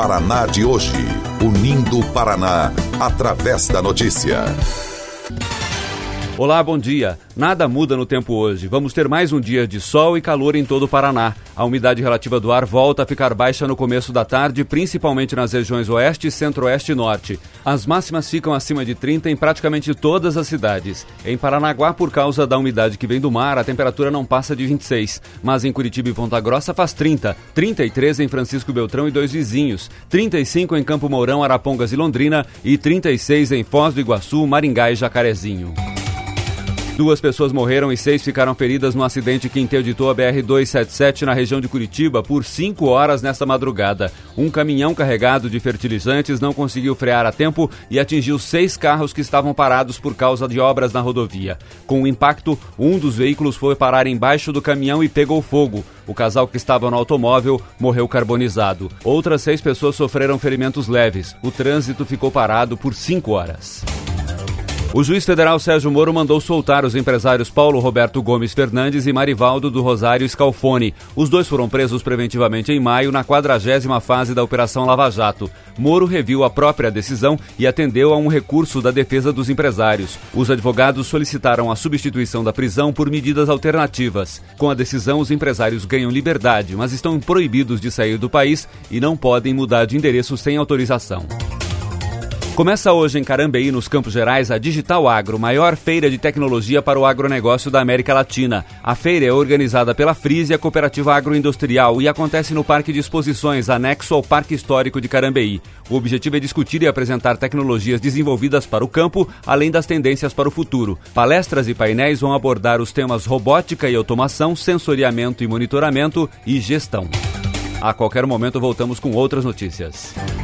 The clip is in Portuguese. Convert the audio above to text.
Paraná de hoje. Unindo o Paraná através da notícia. Olá, bom dia. Nada muda no tempo hoje. Vamos ter mais um dia de sol e calor em todo o Paraná. A umidade relativa do ar volta a ficar baixa no começo da tarde, principalmente nas regiões oeste, centro-oeste e norte. As máximas ficam acima de 30 em praticamente todas as cidades. Em Paranaguá, por causa da umidade que vem do mar, a temperatura não passa de 26. Mas em Curitiba e Ponta Grossa faz 30, 33 em Francisco Beltrão e dois vizinhos, 35 em Campo Mourão, Arapongas e Londrina e 36 em Foz do Iguaçu, Maringá e Jacarezinho. 2 pessoas morreram e 6 ficaram feridas no acidente que interditou a BR-277 na região de Curitiba por 5 horas nesta madrugada. Um caminhão carregado de fertilizantes não conseguiu frear a tempo e atingiu 6 carros que estavam parados por causa de obras na rodovia. Com o impacto, um dos veículos foi parar embaixo do caminhão e pegou fogo. O casal que estava no automóvel morreu carbonizado. Outras 6 pessoas sofreram ferimentos leves. O trânsito ficou parado por 5 horas. O juiz federal Sérgio Moro mandou soltar os empresários Paulo Roberto Gomes Fernandes e Marivaldo do Rosário Scalfoni. Os 2 foram presos preventivamente em maio, na 40ª fase da Operação Lava Jato. Moro reviu a própria decisão e atendeu a um recurso da defesa dos empresários. Os advogados solicitaram a substituição da prisão por medidas alternativas. Com a decisão, os empresários ganham liberdade, mas estão proibidos de sair do país e não podem mudar de endereço sem autorização. Começa hoje em Carambeí, nos Campos Gerais, a Digital Agro, maior feira de tecnologia para o agronegócio da América Latina. A feira é organizada pela Frise, a Cooperativa Agroindustrial, e acontece no Parque de Exposições, anexo ao Parque Histórico de Carambeí. O objetivo é discutir e apresentar tecnologias desenvolvidas para o campo, além das tendências para o futuro. Palestras e painéis vão abordar os temas robótica e automação, sensoriamento e monitoramento e gestão. A qualquer momento voltamos com outras notícias.